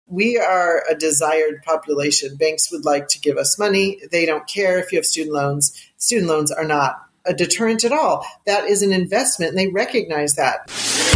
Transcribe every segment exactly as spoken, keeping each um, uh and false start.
We are a desired population. Banks would like to give us money. They don't care if you have student loans. Student loans are not a deterrent at all. That is an investment, and they recognize that.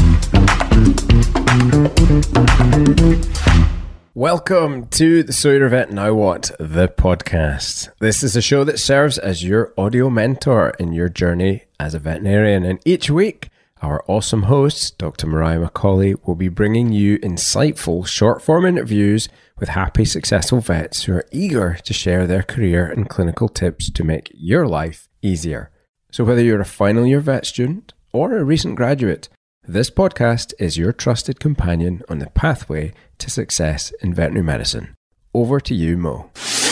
Welcome to the So You're a Vet Now What, the podcast. This is a show that serves as your audio mentor in your journey as a veterinarian. And each week, our awesome host, Doctor Mariah McCauley, will be bringing you insightful short-form interviews with happy, successful vets who are eager to share their career and clinical tips to make your life easier. So whether you're a final year vet student or a recent graduate, this podcast is your trusted companion on the pathway to success in veterinary medicine. Over to you, Mo.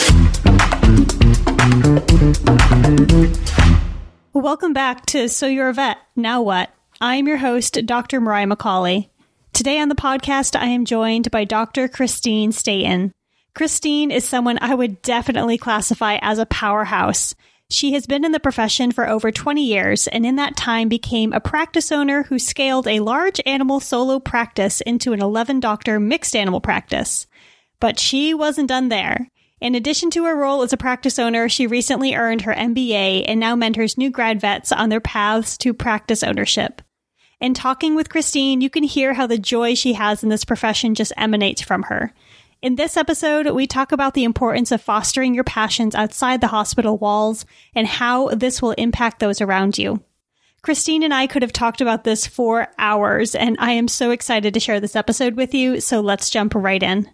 Welcome back to So You're a Vet, Now What? I'm your host, Doctor Mariah McCauley. Today on the podcast, I am joined by Doctor Christine Staton. Christine is someone I would definitely classify as a powerhouse. She has been in the profession for over twenty years, and in that time became a practice owner who scaled a large animal solo practice into an eleven-doctor mixed animal practice. But she wasn't done there. In addition to her role as a practice owner, she recently earned her M B A and now mentors new grad vets on their paths to practice ownership. In talking with Christine, you can hear how the joy she has in this profession just emanates from her. In this episode, we talk about the importance of fostering your passions outside the hospital walls and how this will impact those around you. Christine and I could have talked about this for hours, and I am so excited to share this episode with you, so let's jump right in.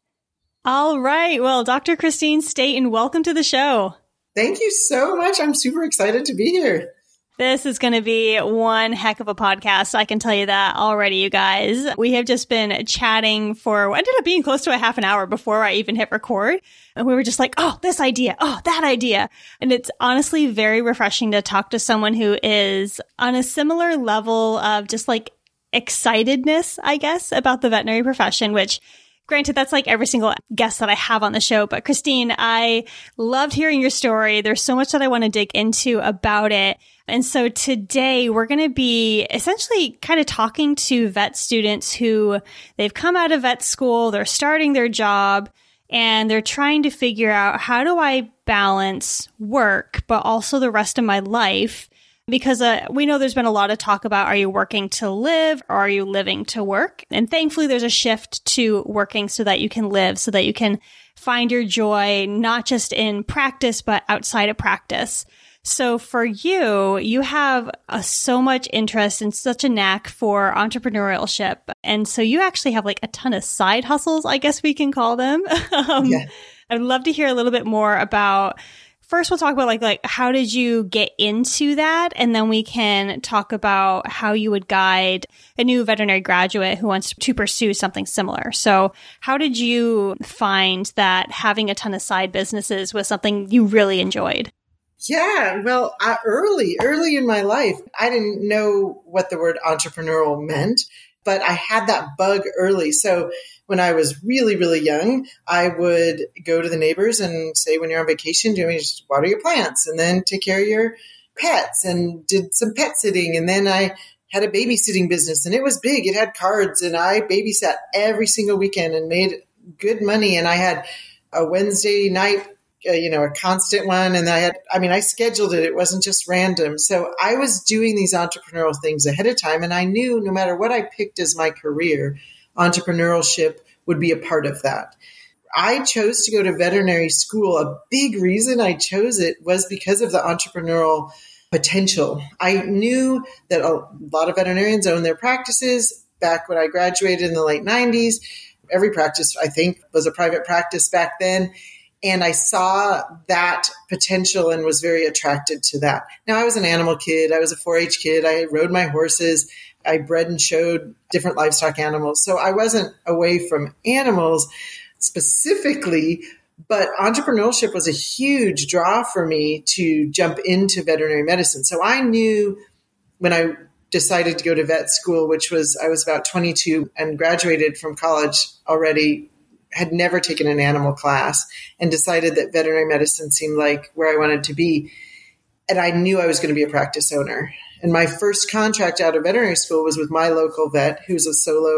All right, well, Doctor Christine Staton, welcome to the show. Thank you so much. I'm super excited to be here. This is going to be one heck of a podcast. I can tell you that already, you guys. We have just been chatting for what ended up being close to a half an hour before I even hit record. And we were just like, oh, this idea. Oh, that idea. And it's honestly very refreshing to talk to someone who is on a similar level of just like excitedness, I guess, about the veterinary profession, which granted, that's like every single guest that I have on the show. But Christine, I loved hearing your story. There's so much that I want to dig into about it. And so today we're going to be essentially kind of talking to vet students who they've come out of vet school, they're starting their job, and they're trying to figure out, how do I balance work, but also the rest of my life? Because uh, we know there's been a lot of talk about, are you working to live or are you living to work? And thankfully, there's a shift to working so that you can live, so that you can find your joy, not just in practice, but outside of practice. So for you, you have uh, so much interest and such a knack for entrepreneurship. And so you actually have like a ton of side hustles, I guess we can call them. um, yeah. I'd love to hear a little bit more about, first we'll talk about like, like how did you get into that? And then we can talk about how you would guide a new veterinary graduate who wants to pursue something similar. So how did you find that having a ton of side businesses was something you really enjoyed? Yeah, well, uh, early, early in my life, I didn't know what the word entrepreneurial meant, but I had that bug early. So when I was really, really young, I would go to the neighbors and say, when you're on vacation, do you just water your plants and then take care of your pets, and did some pet sitting. And then I had a babysitting business, and it was big. It had cards, and I babysat every single weekend and made good money. And I had a Wednesday night Uh, you know, a constant one. And I had, I mean, I scheduled it. It wasn't just random. So I was doing these entrepreneurial things ahead of time. And I knew no matter what I picked as my career, entrepreneurship would be a part of that. I chose to go to veterinary school. A big reason I chose it was because of the entrepreneurial potential. I knew that a lot of veterinarians own their practices. Back when I graduated in the late nineties, every practice, I think, was a private practice back then. And I saw that potential and was very attracted to that. Now, I was an animal kid. I was a four H kid. I rode my horses. I bred and showed different livestock animals. So I wasn't away from animals specifically, but entrepreneurship was a huge draw for me to jump into veterinary medicine. So I knew when I decided to go to vet school, which was, I was about twenty-two and graduated from college already, had never taken an animal class, and decided that veterinary medicine seemed like where I wanted to be. And I knew I was going to be a practice owner. And my first contract out of veterinary school was with my local vet, who's a solo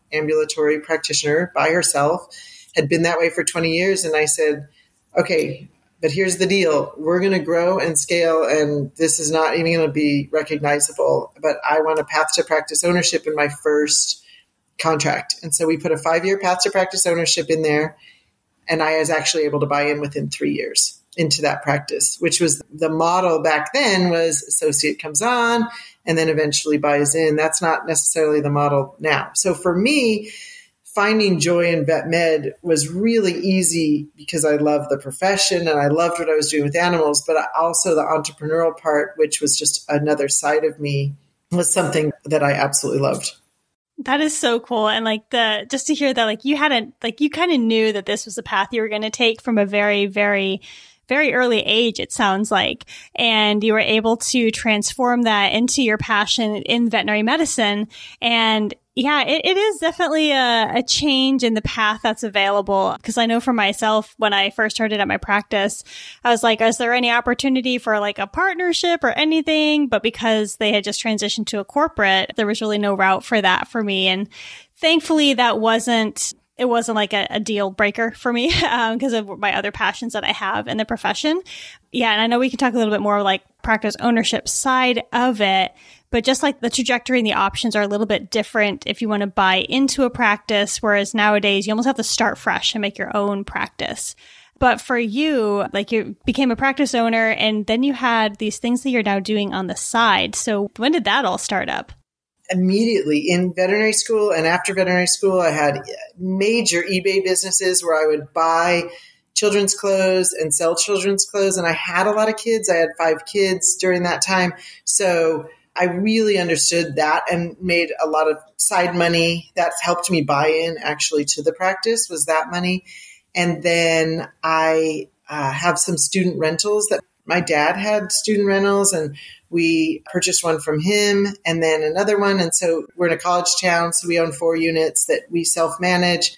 ambulatory practitioner by herself, had been that way for twenty years. And I said, okay, but here's the deal. We're going to grow and scale, and this is not even going to be recognizable, but I want a path to practice ownership in my first contract. And so we put a five-year path to practice ownership in there, and I was actually able to buy in within three years into that practice, which was the model back then was associate comes on and then eventually buys in. That's not necessarily the model now. So for me, finding joy in vet med was really easy because I loved the profession and I loved what I was doing with animals, but also the entrepreneurial part, which was just another side of me, was something that I absolutely loved. That is so cool. And like the, just to hear that, like you hadn't, like you kind of knew that this was a path you were going to take from a very, very, very early age, it sounds like. And you were able to transform that into your passion in veterinary medicine. And yeah, it, it is definitely a, a change in the path that's available. Because I know for myself, when I first started at my practice, I was like, is there any opportunity for like a partnership or anything? But because they had just transitioned to a corporate, there was really no route for that for me. And thankfully, that wasn't It wasn't like a, a deal breaker for me because um, of my other passions that I have in the profession. Yeah. And I know we can talk a little bit more like practice ownership side of it, but just like the trajectory and the options are a little bit different if you want to buy into a practice, whereas nowadays you almost have to start fresh and make your own practice. But for you, like you became a practice owner and then you had these things that you're now doing on the side. So when did that all start up? Immediately in veterinary school and after veterinary school, I had major eBay businesses where I would buy children's clothes and sell children's clothes. And I had a lot of kids. I had five kids during that time. So I really understood that and made a lot of side money. That helped me buy in actually to the practice was that money. And then I uh, have some student rentals that my dad had student rentals and we purchased one from him and then another one. And so we're in a college town. So we own four units that we self-manage.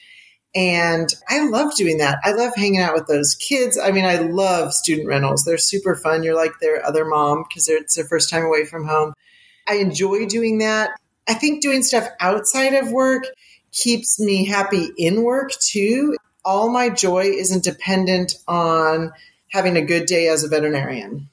And I love doing that. I love hanging out with those kids. I mean, I love student rentals. They're super fun. You're like their other mom because it's their first time away from home. I enjoy doing that. I think doing stuff outside of work keeps me happy in work too. All my joy isn't dependent on having a good day as a veterinarian.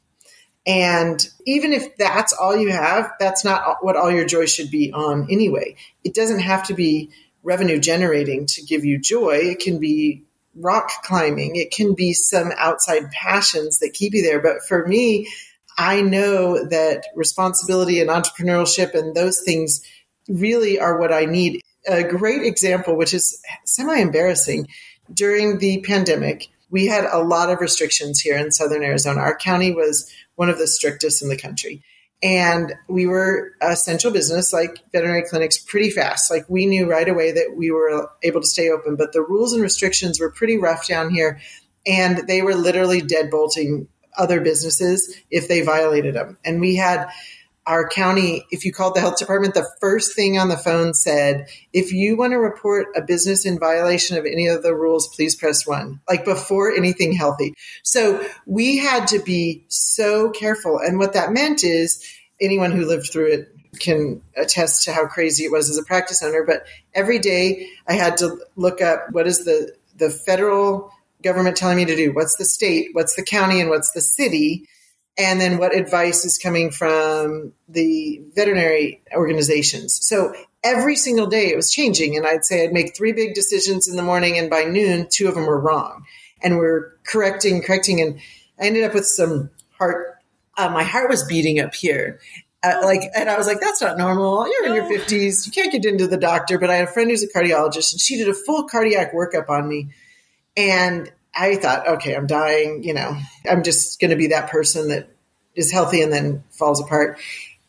And even if that's all you have, that's not what all your joy should be on anyway. It doesn't have to be revenue generating to give you joy. It can be rock climbing. It can be some outside passions that keep you there. But for me, I know that responsibility and entrepreneurship and those things really are what I need. A great example, which is semi-embarrassing, during the pandemic, we had a lot of restrictions here in Southern Arizona. Our county was one of the strictest in the country. And we were essential business, like veterinary clinics, pretty fast. Like we knew right away that we were able to stay open, but the rules and restrictions were pretty rough down here. And they were literally deadbolting other businesses if they violated them. And we had our county, if you called the health department, the first thing on the phone said, if you want to report a business in violation of any of the rules, please press one, like before anything healthy. So we had to be so careful. And what that meant is anyone who lived through it can attest to how crazy it was as a practice owner. But every day I had to look up what is the, the federal government telling me to do? What's the state? What's the county? And what's the city? And then what advice is coming from the veterinary organizations. So every single day it was changing. And I'd say I'd make three big decisions in the morning. And by noon, two of them were wrong. And we're correcting, correcting. And I ended up with some heart. Uh, my heart was beating up here. Uh, like, and I was like, that's not normal. You're in your fifties. You can't get into the doctor. But I had a friend who's a cardiologist and she did a full cardiac workup on me. And I thought, okay, I'm dying. You know, I'm just going to be that person that is healthy and then falls apart.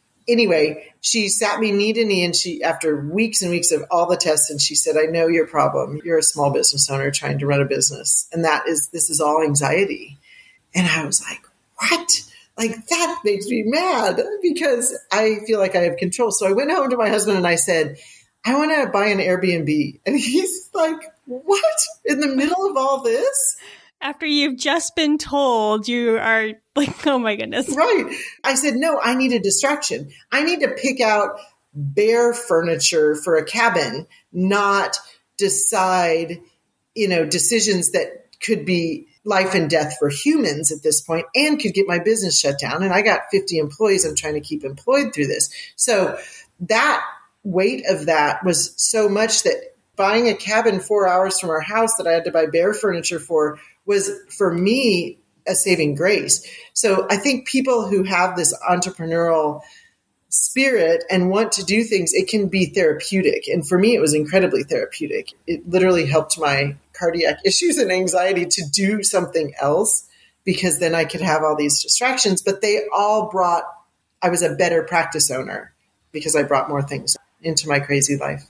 Anyway, she sat me knee to knee and she, after weeks and weeks of all the tests, and she said, I know your problem. You're a small business owner trying to run a business. And that is, this is all anxiety. And I was like, what? Like that makes me mad because I feel like I have control. So I went home to my husband and I said, I want to buy an Airbnb. And he's like, what? In the middle of all this? After you've just been told, you are like, oh my goodness. Right. I said, no, I need a distraction. I need to pick out bare furniture for a cabin, not decide, you know, decisions that could be life and death for humans at this point and could get my business shut down. And I got fifty employees I'm trying to keep employed through this. So that weight of that was so much that buying a cabin four hours from our house that I had to buy bare furniture for was, for me, a saving grace. So I think people who have this entrepreneurial spirit and want to do things, it can be therapeutic. And for me, it was incredibly therapeutic. It literally helped my cardiac issues and anxiety to do something else, because then I could have all these distractions. But they all brought, I was a better practice owner because I brought more things into my crazy life.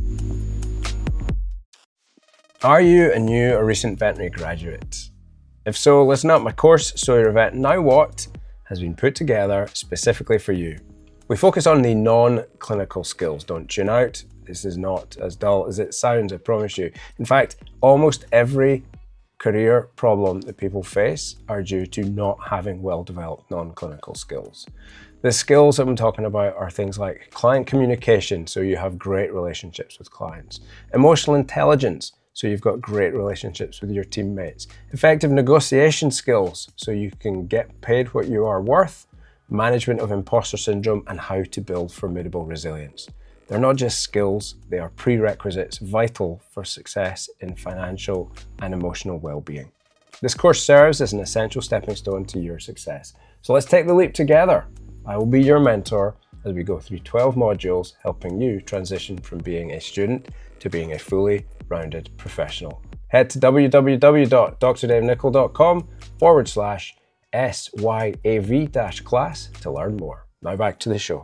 Are you a new or recent veterinary graduate? If so, listen up. My course, So You're a Vet Now What, has been put together specifically for you. We focus on the non-clinical skills. Don't tune out. This is not as dull as it sounds, I promise you. In fact, almost every career problem that people face are due to not having well-developed non-clinical skills. The skills that I'm talking about are things like client communication, so you have great relationships with clients. Emotional intelligence, so you've got great relationships with your teammates. Effective negotiation skills, so you can get paid what you are worth. Management of imposter syndrome, and how to build formidable resilience. They're not just skills, they are prerequisites vital for success in financial and emotional well-being. This course serves as an essential stepping stone to your success. So let's take the leap together. I will be your mentor as we go through twelve modules, helping you transition from being a student to being a fully rounded professional. Head to www.drdavenicol.com forward slash S Y A V dash class to learn more. Now back to the show.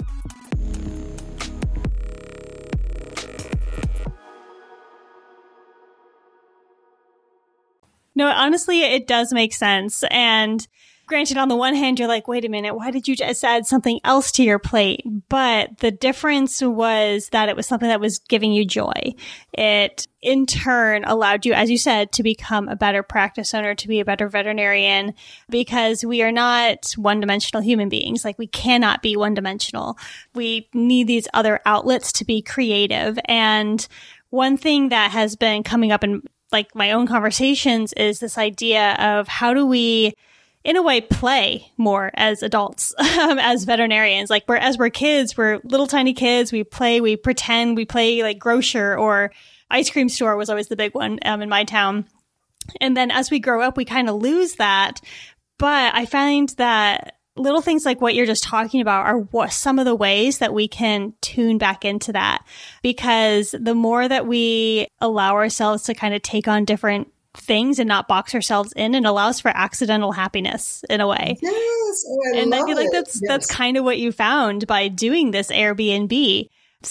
No, honestly, it does make sense. And granted, on the one hand, you're like, wait a minute, why did you just add something else to your plate? But the difference was that it was something that was giving you joy. It, in turn, allowed you, as you said, to become a better practice owner, to be a better veterinarian, because we are not one-dimensional human beings. Like, we cannot be one-dimensional. We need these other outlets to be creative. And one thing that has been coming up in like my own conversations is this idea of how do we, in a way, play more as adults, um, as veterinarians. Like, we're, as we're kids, we're little tiny kids. We play, we pretend, we play like grocer or ice cream store was always the big one um, in my town. And then as we grow up, we kind of lose that. But I find that little things like what you're just talking about are what some of the ways that we can tune back into that. Because the more that we allow ourselves to kind of take on different things and not box ourselves in, and allows for accidental happiness in a way. Yes. Oh, I and love I feel like it. that's Yes. that's kind of what you found by doing this Airbnb.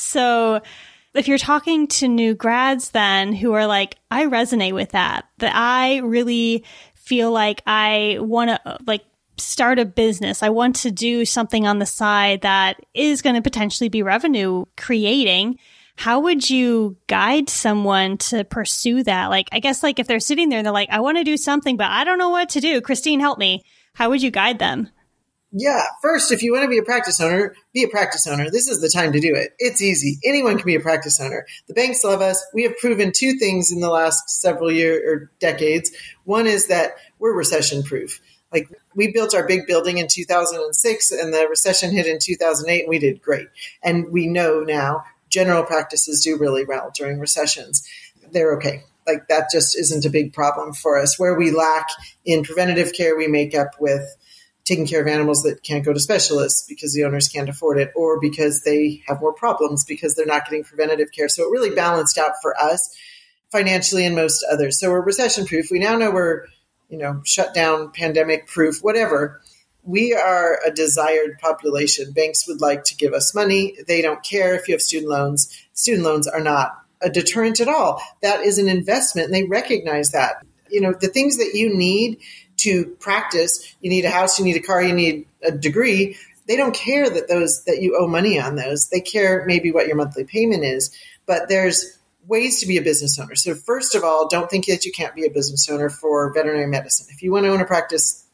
So if you're talking to new grads then who are like, I resonate with that, that I really feel like I want to like start a business. I want to do something on the side that is going to potentially be revenue creating. How would you guide someone to pursue that? Like, I guess like if they're sitting there and they're like, I want to do something, but I don't know what to do. Christine, help me. How would you guide them? Yeah. First, if you want to be a practice owner, be a practice owner. This is the time to do it. It's easy. Anyone can be a practice owner. The banks love us. We have proven two things in the last several years or decades. One is that we're recession proof. Like, we built our big building in two thousand six and the recession hit in two thousand eight and we did great. And we know now general practices do really well during recessions. They're okay. Like, that just isn't a big problem for us. Where we lack in preventative care, we make up with taking care of animals that can't go to specialists because the owners can't afford it, or because they have more problems because they're not getting preventative care. So it really balanced out for us financially and most others. So we're recession proof. We now know we're, you know, shut down, pandemic proof, whatever. We are a desired population. Banks would like to give us money. They don't care if you have student loans. Student loans are not a deterrent at all. That is an investment, and they recognize that. You know, the things that you need to practice, you need a house, you need a car, you need a degree. They don't care that those that you owe money on those. They care maybe what your monthly payment is, but there's ways to be a business owner. So first of all, don't think that you can't be a business owner for veterinary medicine. If you want to own a practice,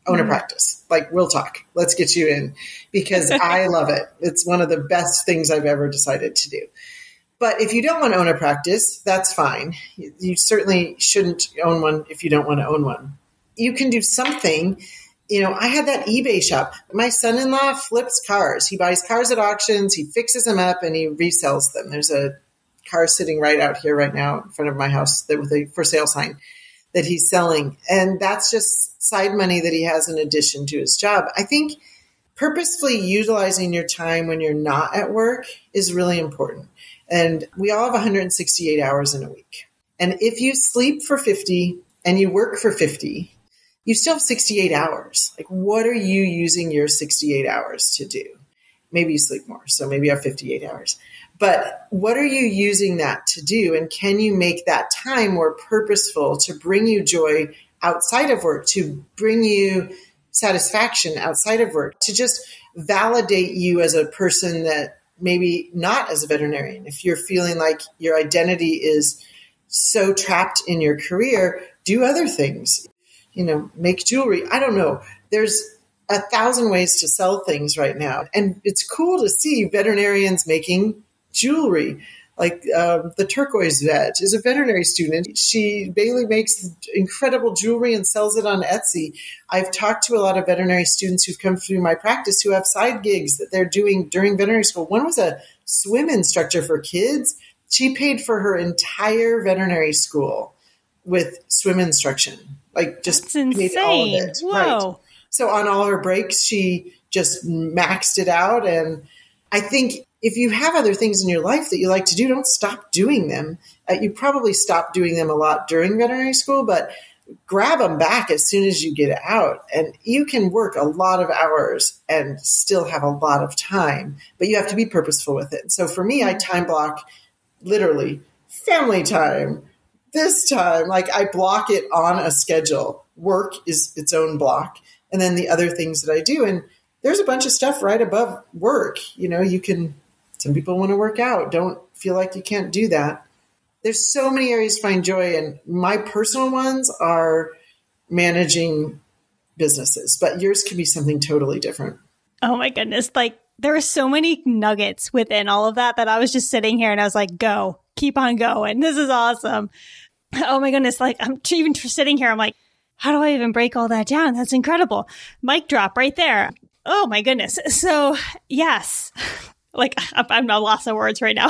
own Mm-hmm. a practice. Like, we'll talk. Let's get you in, because I love it. It's one of the best things I've ever decided to do. But if you don't want to own a practice, that's fine. You, you certainly shouldn't own one if you don't want to own one. You can do something. You know, I had that eBay shop. My son-in-law flips cars. He buys cars at auctions. He fixes them up and he resells them. There's a car sitting right out here right now in front of my house that with a for sale sign that he's selling. And that's just side money that he has in addition to his job. I think purposefully utilizing your time when you're not at work is really important. And we all have one hundred sixty-eight hours in a week. And if you sleep for fifty and you work for fifty, you still have sixty-eight hours. Like, what are you using your sixty-eight hours to do? Maybe you sleep more, so maybe you have fifty-eight hours. But what are you using that to do? And can you make that time more purposeful to bring you joy outside of work, to bring you satisfaction outside of work, to just validate you as a person that maybe not as a veterinarian? If you're feeling like your identity is so trapped in your career, do other things. You know, make jewelry. I don't know. There's a thousand ways to sell things right now. And it's cool to see veterinarians making jewelry. Like um, the turquoise vet is a veterinary student. She, Bailey, makes incredible jewelry and sells it on Etsy. I've talked to a lot of veterinary students who've come through my practice who have side gigs that they're doing during veterinary school. One was a swim instructor for kids. She paid for her entire veterinary school with swim instruction. Like, just That's paid all of it. insane. Whoa. Right. So on all her breaks, she just maxed it out. And I think if you have other things in your life that you like to do, don't stop doing them. Uh, you probably stopped doing them a lot during veterinary school, but grab them back as soon as you get out. And you can work a lot of hours and still have a lot of time, but you have to be purposeful with it. So for me, I time block literally family time. This time, like, I block it on a schedule. Work is its own block. And then the other things that I do. And there's a bunch of stuff right above work. You know, you can, some people want to work out. Don't feel like you can't do that. There's so many areas to find joy. And my personal ones are managing businesses, but yours could be something totally different. Oh my goodness. Like, there are so many nuggets within all of that that I was just sitting here and I was like, go, keep on going. This is awesome. Oh my goodness. Like, I'm even sitting here. I'm like, how do I even break all that down? That's incredible. Mic drop right there. Oh my goodness. So yes, like I'm at a loss of words right now.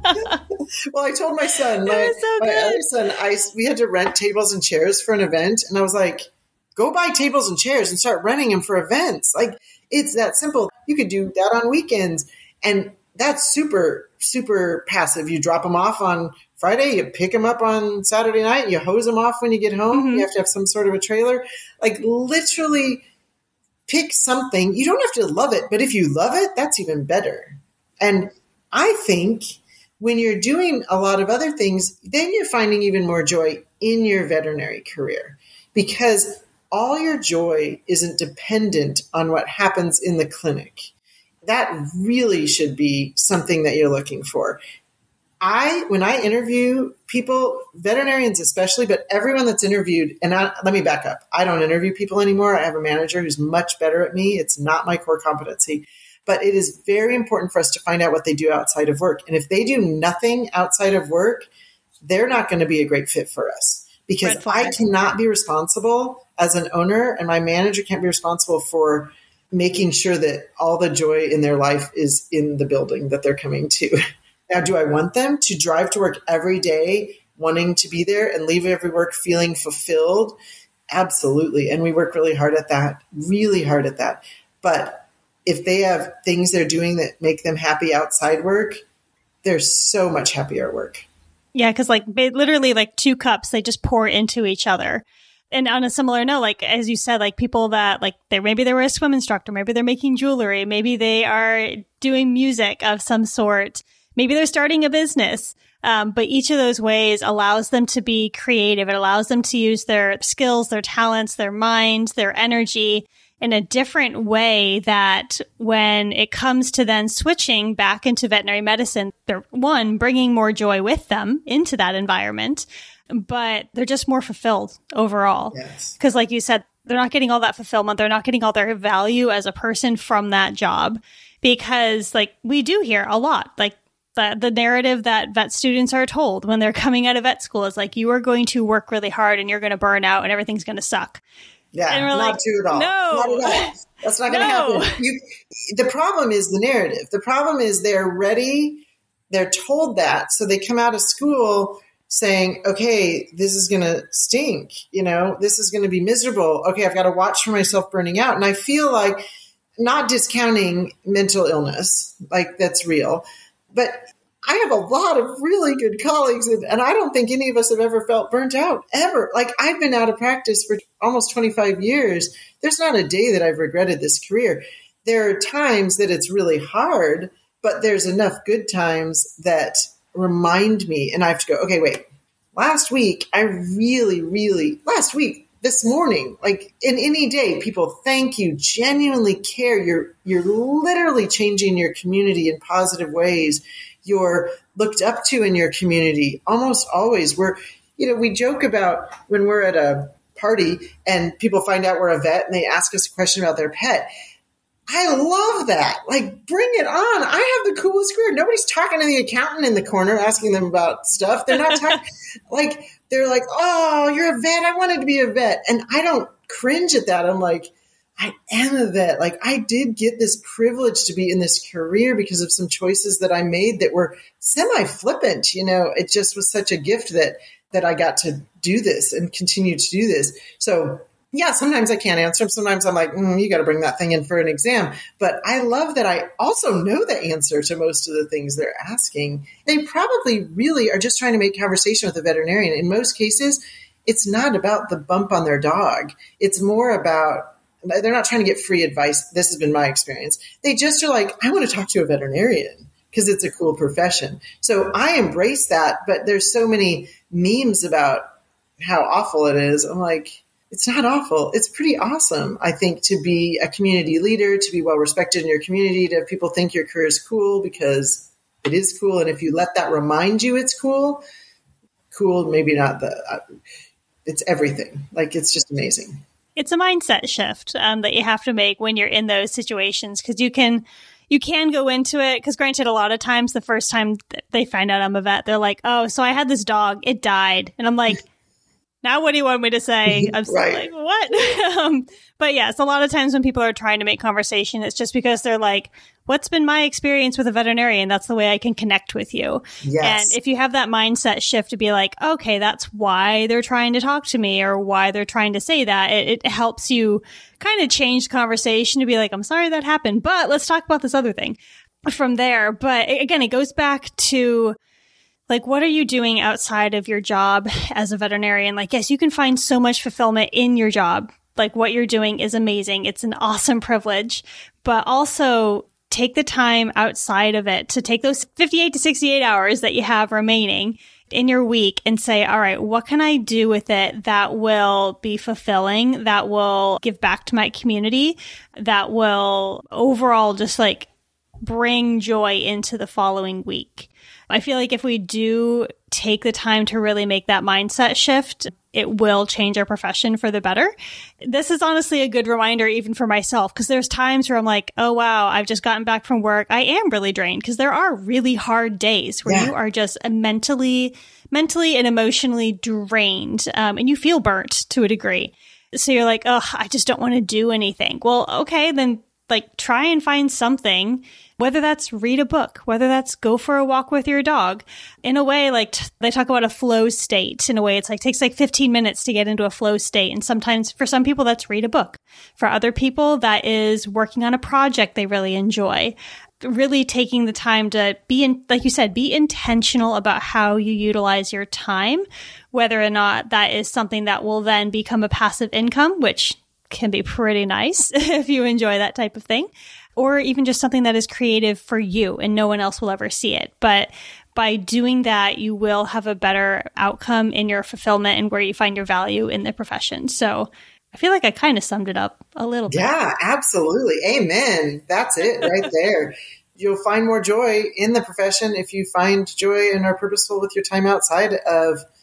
Well, I told my son, my, so my other son, I, we had to rent tables and chairs for an event. And I was like, go buy tables and chairs and start renting them for events. Like, it's that simple. You could do that on weekends. And that's super, super passive. You drop them off on Friday, you pick them up on Saturday night, you hose them off when you get home. Mm-hmm. You have to have some sort of a trailer. Like, literally pick something. You don't have to love it, but if you love it, that's even better. And I think when you're doing a lot of other things, then you're finding even more joy in your veterinary career, because all your joy isn't dependent on what happens in the clinic. That really should be something that you're looking for. I, when I interview people, veterinarians especially, but everyone that's interviewed, and I, let me back up. I don't interview people anymore. I have a manager who's much better at me. It's not my core competency, but it is very important for us to find out what they do outside of work. And if they do nothing outside of work, they're not going to be a great fit for us, because I cannot be responsible as an owner, and my manager can't be responsible for making sure that all the joy in their life is in the building that they're coming to. Now, do I want them to drive to work every day wanting to be there and leave every work feeling fulfilled? Absolutely. And we work really hard at that, really hard at that. But if they have things they're doing that make them happy outside work, they're so much happier at work. Yeah, because like literally like two cups, they just pour into each other. And on a similar note, like, as you said, like people that like they maybe they were a swim instructor, maybe they're making jewelry, maybe they are doing music of some sort. Maybe they're starting a business, um, but each of those ways allows them to be creative. It allows them to use their skills, their talents, their mind, their energy in a different way that when it comes to then switching back into veterinary medicine, they're, one, bringing more joy with them into that environment, but they're just more fulfilled overall. Yes. Because like you said, they're not getting all that fulfillment. They're not getting all their value as a person from that job, because like we do hear a lot, like the, the narrative that vet students are told when they're coming out of vet school is like, you are going to work really hard and you're going to burn out and everything's going to suck. Yeah, and we're not like, true at all. No, not at all. That's not going to no. happen. You, the problem is the narrative. The problem is they're ready. They're told that. So they come out of school saying, okay, this is going to stink. You know, this is going to be miserable. Okay, I've got to watch for myself burning out. And I feel like, not discounting mental illness, like that's real, but I have a lot of really good colleagues, and, and I don't think any of us have ever felt burnt out, ever. Like, I've been out of practice for almost twenty-five years. There's not a day that I've regretted this career. There are times that it's really hard, but there's enough good times that remind me, and I have to go, okay, wait, last week, I really, really, last week, this morning, like in any day, people thank you, genuinely care. You're, you're literally changing your community in positive ways. You're looked up to in your community. Almost always we're, you know, we joke about when we're at a party and people find out we're a vet and they ask us a question about their pet. I love that. Like, bring it on. I have the coolest career. Nobody's talking to the accountant in the corner, asking them about stuff. They're not talking like, they're like, oh, you're a vet. I wanted to be a vet. And I don't cringe at that. I'm like, I am a vet. Like, I did get this privilege to be in this career because of some choices that I made that were semi-flippant. You know, it just was such a gift that, that I got to do this and continue to do this. So yeah, sometimes I can't answer them. Sometimes I'm like, mm, you got to bring that thing in for an exam. But I love that I also know the answer to most of the things they're asking. They probably really are just trying to make conversation with a veterinarian. In most cases, it's not about the bump on their dog. It's more about, they're not trying to get free advice. This has been my experience. They just are like, I want to talk to a veterinarian because it's a cool profession. So I embrace that. But there's so many memes about how awful it is. I'm like, it's not awful. It's pretty awesome, I think, to be a community leader, to be well respected in your community, to have people think your career is cool because it is cool. And if you let that remind you it's cool, cool, maybe not the, uh, it's everything. Like, it's just amazing. It's a mindset shift um, that you have to make when you're in those situations, because you can, you can go into it. Because granted, a lot of times the first time they find out I'm a vet, they're like, oh, so I had this dog, it died. And I'm like, now what do you want me to say? I'm still Right. like, what? um, but yes, a lot of times when people are trying to make conversation, it's just because they're like, what's been my experience with a veterinarian? That's the way I can connect with you. Yes. And if you have that mindset shift to be like, okay, that's why they're trying to talk to me or why they're trying to say that, it, it helps you kind of change the conversation to be like, I'm sorry that happened, but let's talk about this other thing from there. But again, it goes back to, like, what are you doing outside of your job as a veterinarian? Like, yes, you can find so much fulfillment in your job. Like, what you're doing is amazing. It's an awesome privilege, but also take the time outside of it to take those fifty-eight to sixty-eight hours that you have remaining in your week and say, all right, what can I do with it that will be fulfilling, that will give back to my community, that will overall just like bring joy into the following week? I feel like if we do take the time to really make that mindset shift, it will change our profession for the better. This is honestly a good reminder even for myself, because there's times where I'm like, oh, wow, I've just gotten back from work. I am really drained, because there are really hard days where Yeah. you are just mentally, mentally and emotionally drained, um, and you feel burnt to a degree. So you're like, oh, I just don't want to do anything. Well, okay, then like try and find something, whether that's read a book, whether that's go for a walk with your dog. In a way, like t- they talk about a flow state. In a way, it's like takes like fifteen minutes to get into a flow state. And sometimes for some people, that's read a book. For other people, that is working on a project they really enjoy. Really taking the time to be in, like you said, be intentional about how you utilize your time, whether or not that is something that will then become a passive income, which can be pretty nice if you enjoy that type of thing, or even just something that is creative for you and no one else will ever see it. But by doing that, you will have a better outcome in your fulfillment and where you find your value in the profession. So I feel like I kind of summed it up a little bit. Yeah, absolutely. Amen. That's it right there. You'll find more joy in the profession if you find joy and are purposeful with your time outside of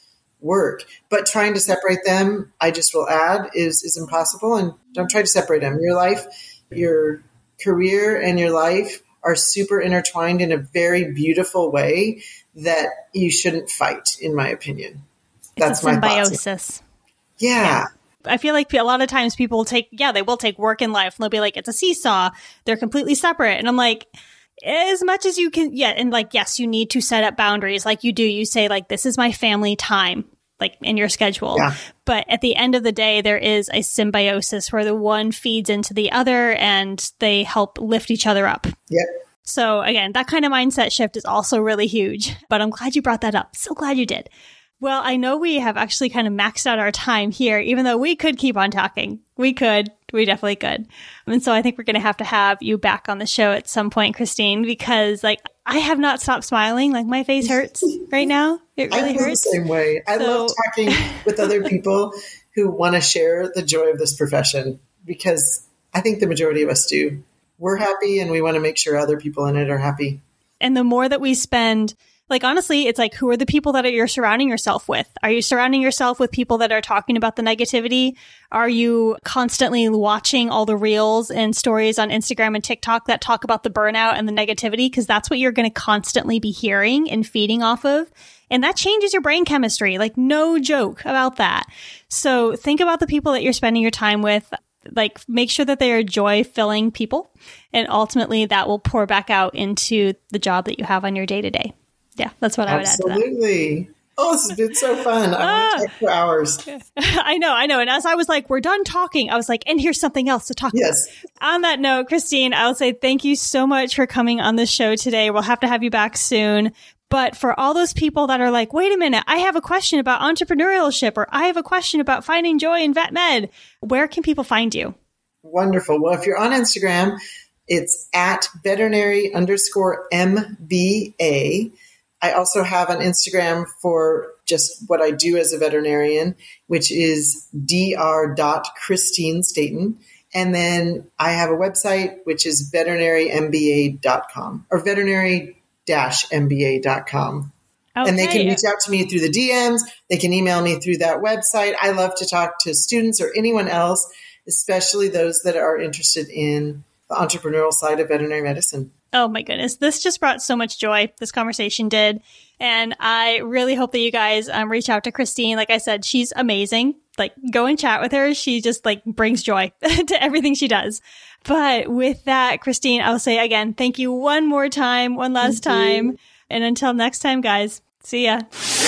work. But trying to separate them, I just will add, is, is impossible. And don't try to separate them. Your life, your career and your life are super intertwined in a very beautiful way that you shouldn't fight, in my opinion. That's my symbiosis. Yeah. yeah. I feel like a lot of times people will take, yeah, they will take work and life and they'll be like, it's a seesaw. They're completely separate. And I'm like, as much as you can, yeah. And like, yes, you need to set up boundaries like you do. You say like, this is my family time, like in your schedule. Yeah. But at the end of the day, there is a symbiosis where the one feeds into the other and they help lift each other up. Yep. So again, that kind of mindset shift is also really huge, but I'm glad you brought that up. So glad you did. Well, I know we have actually kind of maxed out our time here, even though we could keep on talking. We could. We definitely could. And so I think we're going to have to have you back on the show at some point, Christine, because like I have not stopped smiling. Like my face hurts right now. It really I feel hurts. the same way. I so- love talking with other people who want to share the joy of this profession because I think the majority of us do. We're happy and we want to make sure other people in it are happy. And the more that we spend, like, honestly, it's like, who are the people that you're surrounding yourself with? Are you surrounding yourself with people that are talking about the negativity? Are you constantly watching all the reels and stories on Instagram and TikTok that talk about the burnout and the negativity? Because that's what you're going to constantly be hearing and feeding off of. And that changes your brain chemistry. Like, no joke about that. So think about the people that you're spending your time with. Like, make sure that they are joy-filling people. And ultimately, that will pour back out into the job that you have on your day-to-day. Yeah, that's what I would Absolutely. add to that. Absolutely. Oh, this has been so fun. I want to talk for hours. I know, I know. And as I was like, we're done talking, I was like, and here's something else to talk yes. about. On that note, Christine, I'll say thank you so much for coming on the show today. We'll have to have you back soon. But for all those people that are like, wait a minute, I have a question about entrepreneurship, or I have a question about finding joy in vet med, where can people find you? Wonderful. Well, if you're on Instagram, it's at veterinary underscore M B A. I also have an Instagram for just what I do as a veterinarian, which is dr dot christine staton. And then I have a website, which is veterinary m b a dot com or veterinary dash m b a dot com. Okay. And they can reach out to me through the D Ms. They can email me through that website. I love to talk to students or anyone else, especially those that are interested in the entrepreneurial side of veterinary medicine. Oh my goodness. This just brought so much joy. This conversation did. And I really hope that you guys um, reach out to Christine. Like I said, she's amazing. Like, go and chat with her. She just like brings joy to everything she does. But with that, Christine, I'll say again, thank you one more time, one last thank time. You. And until next time, guys, see ya.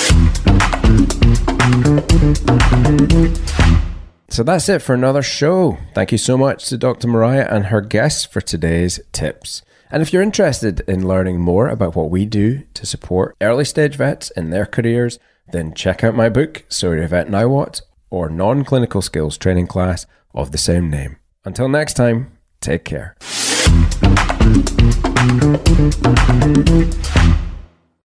So that's it for another show. Thank you so much to Doctor Mariah and her guests for today's tips. And if you're interested in learning more about what we do to support early stage vets in their careers, then check out my book, So You're a Vet Now What, or non-clinical skills training class of the same name. Until next time, take care.